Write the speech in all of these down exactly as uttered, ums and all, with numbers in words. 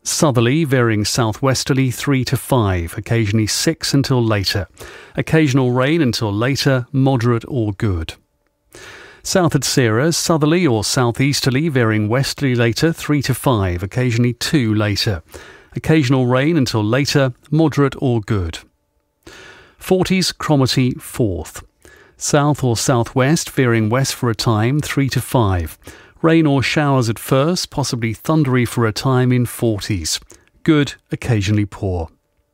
Southerly, veering southwesterly three to five, occasionally six until later. Occasional rain until later, moderate or good. South at Sierra, southerly or southeasterly, veering westerly later three to five, occasionally two later. Occasional rain until later, moderate or good. Forties, Cromarty, fourth. South or southwest, veering west for a time, three to five. Rain or showers at first, possibly thundery for a time in forties. Good, occasionally poor.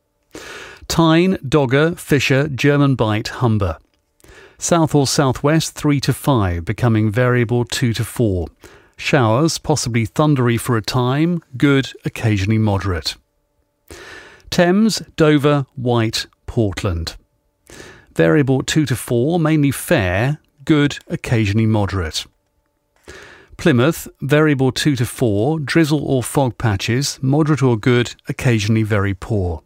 Tyne, Dogger, Fisher, German Bight, Humber. South or southwest, three to five, becoming variable two to four. Showers, possibly thundery for a time, good, occasionally moderate. Thames, Dover, White, Portland. Variable two to four, mainly fair, good, occasionally moderate. Plymouth, variable two to four, drizzle or fog patches, moderate or good, occasionally very poor.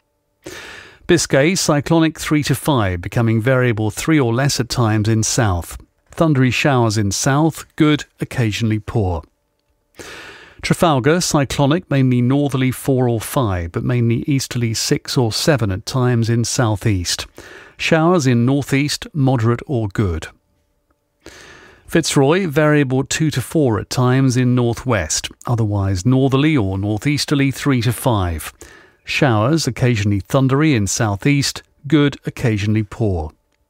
Biscay, cyclonic three to five, becoming variable three or less at times in south. Thundery showers in south, good, occasionally poor. Trafalgar, cyclonic, mainly northerly four or five, but mainly easterly six or seven at times in southeast. Showers in northeast, moderate or good. Fitzroy, variable two to four at times in northwest, otherwise northerly or northeasterly three to five. Showers, occasionally thundery in southeast, good, occasionally poor.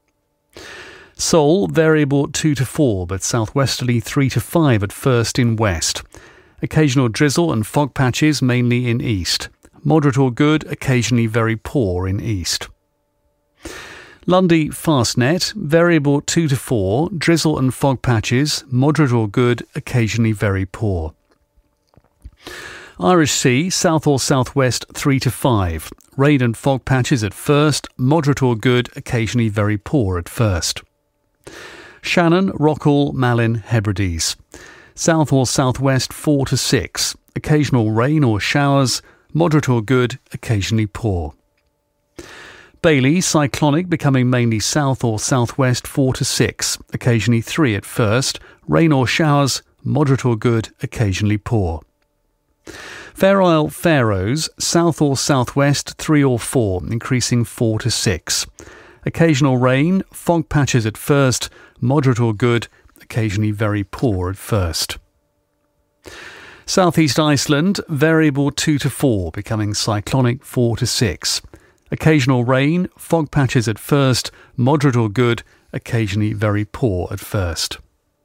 Seoul, variable two to four, but southwesterly three to five at first in west. Occasional drizzle and fog patches mainly in east. Moderate or good, occasionally very poor in east. Lundy, Fastnet, variable two to four, drizzle and fog patches, moderate or good, occasionally very poor. Irish Sea, south or southwest three to five, rain and fog patches at first, moderate or good, occasionally very poor at first. Shannon, Rockall, Malin, Hebrides. South or southwest four to six, occasional rain or showers, moderate or good, occasionally poor. Bailey, cyclonic, becoming mainly south or southwest four to six, occasionally three at first, rain or showers, moderate or good, occasionally poor. Fair Isle, Faroes, south or southwest three or four, increasing four to six. Occasional rain, fog patches at first, moderate or good, occasionally very poor at first. Southeast Iceland, variable two to four, becoming cyclonic four to six. Occasional rain, fog patches at first, moderate or good, occasionally very poor at first.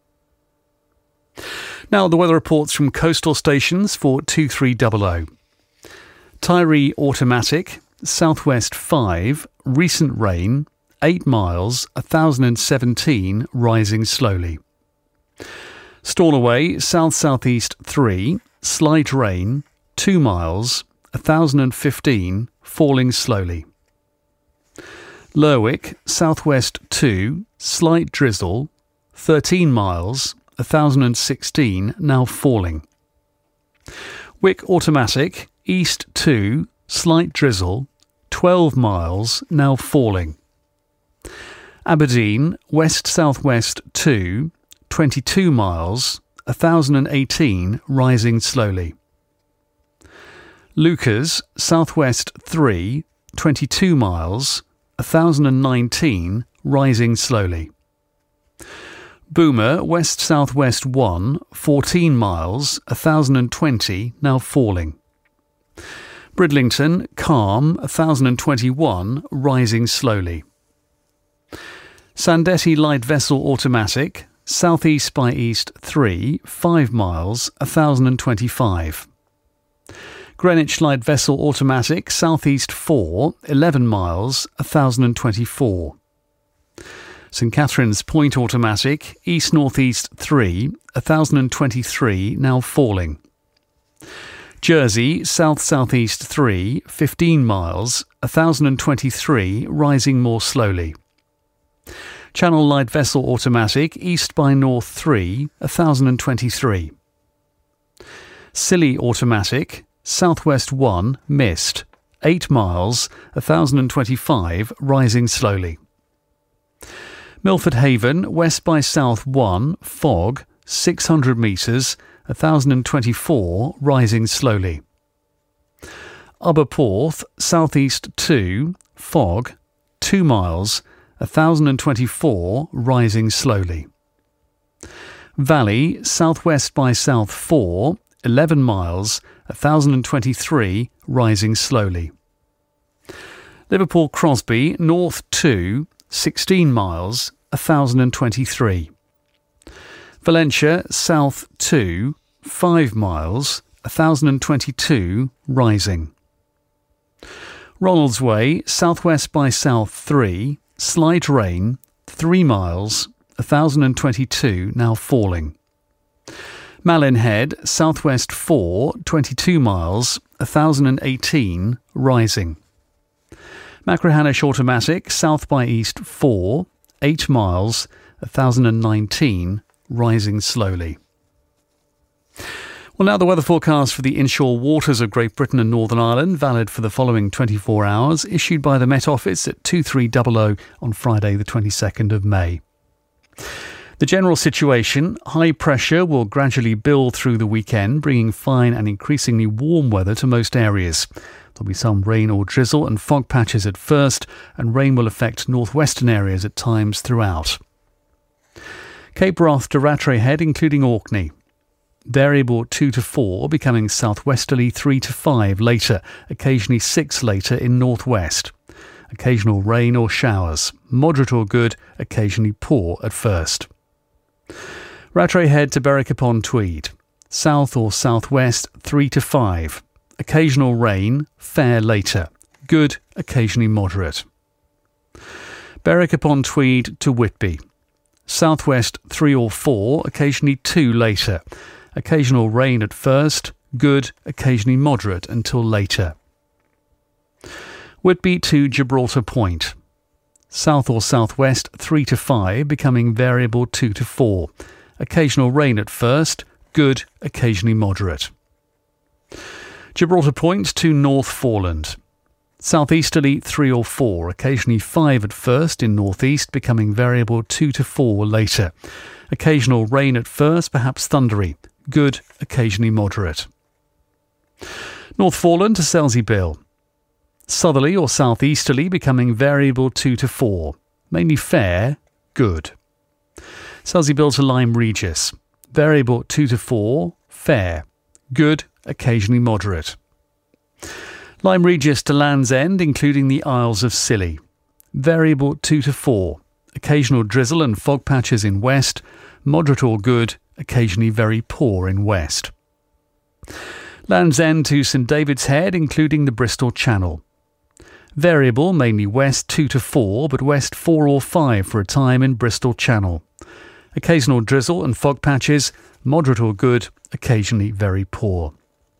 Now the weather reports from coastal stations for two three zero zero. Tiree automatic, southwest five, recent rain, eight miles, one thousand seventeen, rising slowly. Stornoway, south-southeast three, slight rain, two miles, one thousand fifteen, falling slowly. Lerwick, southwest two, slight drizzle, thirteen miles, one thousand sixteen, now falling. Wick automatic, east two, slight drizzle, twelve miles, now falling. Aberdeen, west-southwest two, twenty-two miles, one thousand eighteen, rising slowly. Lucas, southwest three, twenty-two miles, one thousand nineteen, rising slowly. Boomer, west-southwest one, fourteen miles, one thousand twenty, now falling. Bridlington, calm, one thousand twenty-one, rising slowly. Sandetti light vessel automatic, southeast by east three, five miles, one thousand twenty-five. Greenwich light vessel automatic, southeast four, eleven miles, one thousand twenty-four. St Catherine's Point automatic, east-northeast three, one thousand twenty-three, now falling. Jersey, south-southeast three, fifteen miles, one thousand twenty-three, rising more slowly. Channel light vessel automatic, east by north three, one thousand twenty-three. Scilly automatic, southwest one, mist, eight miles, one thousand twenty-five, rising slowly. Milford Haven, west by south one, fog, six hundred metres, one thousand twenty-four, rising slowly. Aberporth, southeast two, fog, two miles, one thousand twenty-four, rising slowly. Valley, southwest by south four, eleven miles, one thousand twenty-three, rising slowly. Liverpool Crosby, north two, sixteen miles, one thousand twenty-three. Valencia, south two, five miles, one thousand twenty-two, rising. Ronaldsway, southwest by south three, slight rain, three miles, one thousand twenty-two, now falling. Malin Head, southwest four, twenty-two miles, one thousand eighteen, rising. Machrihanish Automatic, south by east four, eight miles, one thousand nineteen, rising slowly. Well, now the weather forecast for the inshore waters of Great Britain and Northern Ireland, valid for the following twenty-four hours, issued by the Met Office at two three hundred on Friday the twenty-second of May. The general situation: high pressure will gradually build through the weekend, bringing fine and increasingly warm weather to most areas. There'll be some rain or drizzle and fog patches at first, and rain will affect northwestern areas at times throughout. Cape Wrath to Rattray Head, including Orkney. Variable two to four, becoming southwesterly three to five later, occasionally six later in northwest. Occasional rain or showers, moderate or good, occasionally poor at first. Rattray Head to Berwick upon Tweed. South or southwest three to five. Occasional rain, fair later. Good, occasionally moderate. Berwick upon Tweed to Whitby. Southwest three or four, occasionally two later. Occasional rain at first, good, occasionally moderate until later. Whitby to Gibraltar Point. South or southwest three to five, becoming variable two to four. Occasional rain at first, good, occasionally moderate. Gibraltar Point to North Foreland. Southeasterly three or four, occasionally five at first in northeast, becoming variable two to four later. Occasional rain at first, perhaps thundery. Good, occasionally moderate. North Foreland to Selsey Bill. Southerly or southeasterly, becoming variable two to four. Mainly fair, good. Selsey Bill to Lyme Regis. Variable two to four, fair. Good, occasionally moderate. Lyme Regis to Land's End, including the Isles of Scilly. Variable two to four. Occasional drizzle and fog patches in west. Moderate or good, occasionally very poor in west. Land's End to St David's Head, including the Bristol Channel. Variable, mainly west two to four, but west four or five for a time in Bristol Channel. Occasional drizzle and fog patches, moderate or good, occasionally very poor.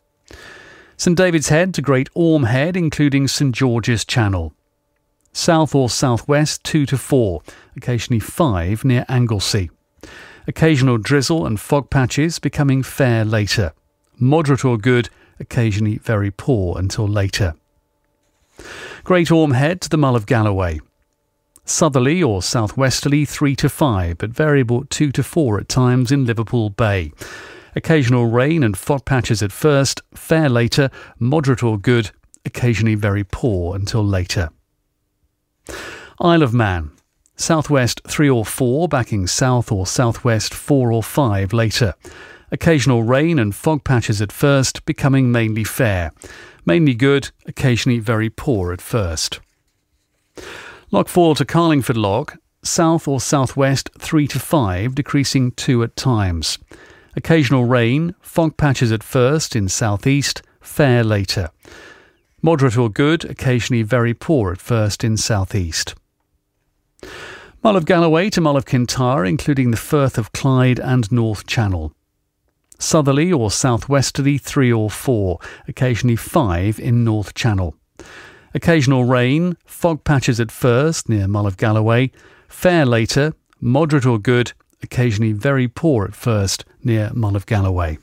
St David's Head to Great Orme Head, including St George's Channel. South or southwest two to four, occasionally five near Anglesey. Occasional drizzle and fog patches, becoming fair later. Moderate or good, occasionally very poor until later. Great Orme Head to the Mull of Galloway. Southerly or southwesterly three to five, but variable two to four at times in Liverpool Bay. Occasional rain and fog patches at first, fair later, moderate or good, occasionally very poor until later. Isle of Man. Southwest three or four, backing south or southwest four or five later. Occasional rain and fog patches at first, becoming mainly fair. Mainly good, occasionally very poor at first. Loch Foyle to Carlingford Loch. South or southwest three to five, decreasing two at times. Occasional rain, fog patches at first in southeast, fair later. Moderate or good, occasionally very poor at first in southeast. Mull of Galloway to Mull of Kintyre, including the Firth of Clyde and North Channel. Southerly or southwesterly three or four, occasionally five in North Channel. Occasional rain, fog patches at first near Mull of Galloway, fair later, moderate or good, occasionally very poor at first near Mull of Galloway.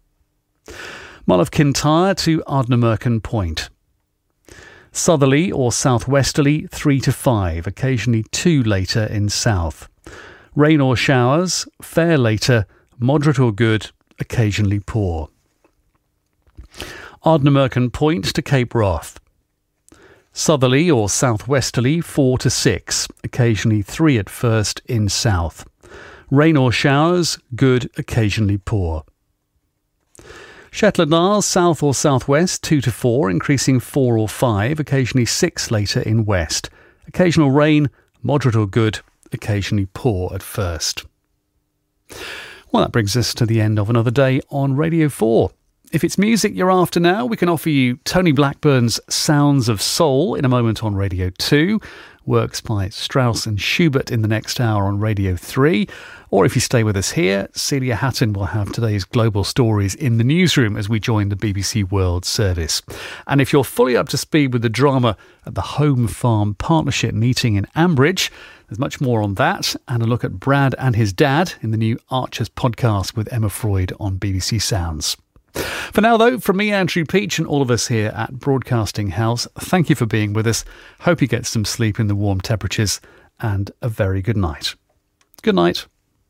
Mull of Kintyre to Ardnamurchan Point. Southerly or southwesterly three to five, occasionally two later in south. Rain or showers, fair later, moderate or good, occasionally poor. Ardnamurchan Point to Cape Wrath. Southerly or southwesterly four to six, occasionally three at first in south. Rain or showers, good, occasionally poor. Shetland Isles, south or southwest two to four, increasing four or five, occasionally six later in west. Occasional rain, moderate or good, occasionally poor at first. Well, that brings us to the end of another day on Radio four. If it's music you're after now, we can offer you Tony Blackburn's Sounds of Soul in a moment on Radio two, works by Strauss and Schubert in the next hour on Radio three, or if you stay with us here, Celia Hatton will have today's global stories in the newsroom as we join the B B C World Service. And if you're fully up to speed with the drama at the Home Farm Partnership meeting in Ambridge, there's much more on that and a look at Brad and his dad in the new Archers podcast with Emma Freud on B B C Sounds. For now, though, from me, Andrew Peach, and all of us here at Broadcasting House, thank you for being with us. Hope you get some sleep in the warm temperatures, and a very good night. Good night.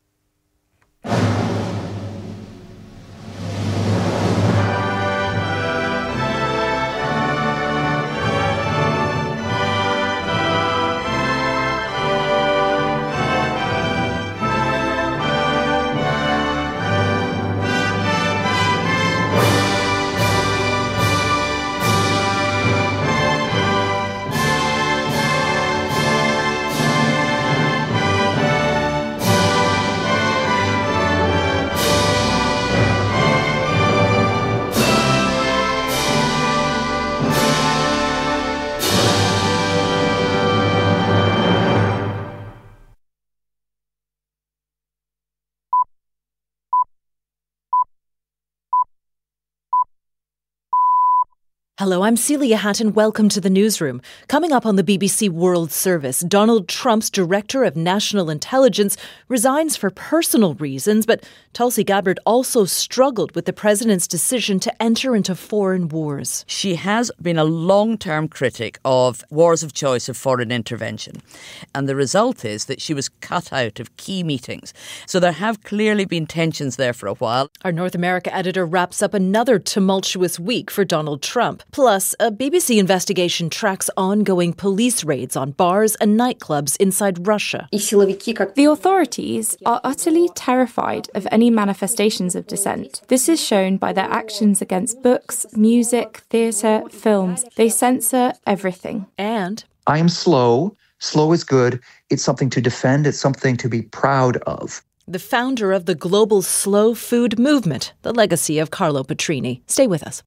Hello, I'm Celia Hatton. Welcome to the newsroom. Coming up on the B B C World Service, Donald Trump's Director of National Intelligence resigns for personal reasons, but Tulsi Gabbard also struggled with the president's decision to enter into foreign wars. She has been a long-term critic of wars of choice of foreign intervention. And the result is that she was cut out of key meetings. So there have clearly been tensions there for a while. Our North America editor wraps up another tumultuous week for Donald Trump. Plus, a B B C investigation tracks ongoing police raids on bars and nightclubs inside Russia. The authorities are utterly terrified of any manifestations of dissent. This is shown by their actions against books, music, theatre, films. They censor everything. And I am slow. Slow is good. It's something to defend. It's something to be proud of. the founder of the global slow food movement, the legacy of Carlo Petrini. Stay with us.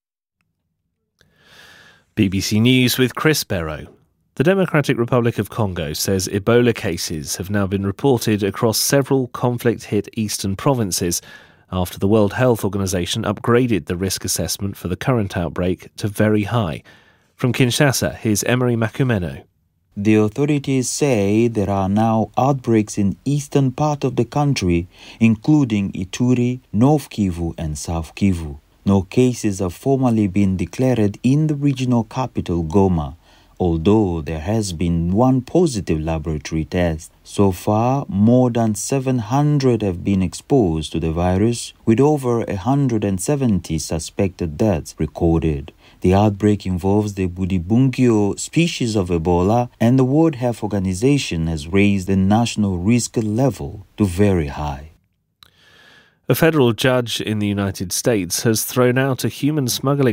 B B C News with Chris Barrow. The Democratic Republic of Congo says Ebola cases have now been reported across several conflict-hit eastern provinces after the World Health Organization upgraded the risk assessment for the current outbreak to very high. From Kinshasa, here's Emery Makumeno. The authorities say there are now outbreaks in eastern part of the country, including Ituri, North Kivu and South Kivu. No cases have formally been declared in the regional capital, Goma, although there has been one positive laboratory test. So far, more than seven hundred have been exposed to the virus, with over one hundred seventy suspected deaths recorded. The outbreak involves the Budibungyo species of Ebola, and the World Health Organization has raised the national risk level to very high. A federal judge in the United States has thrown out a human smuggling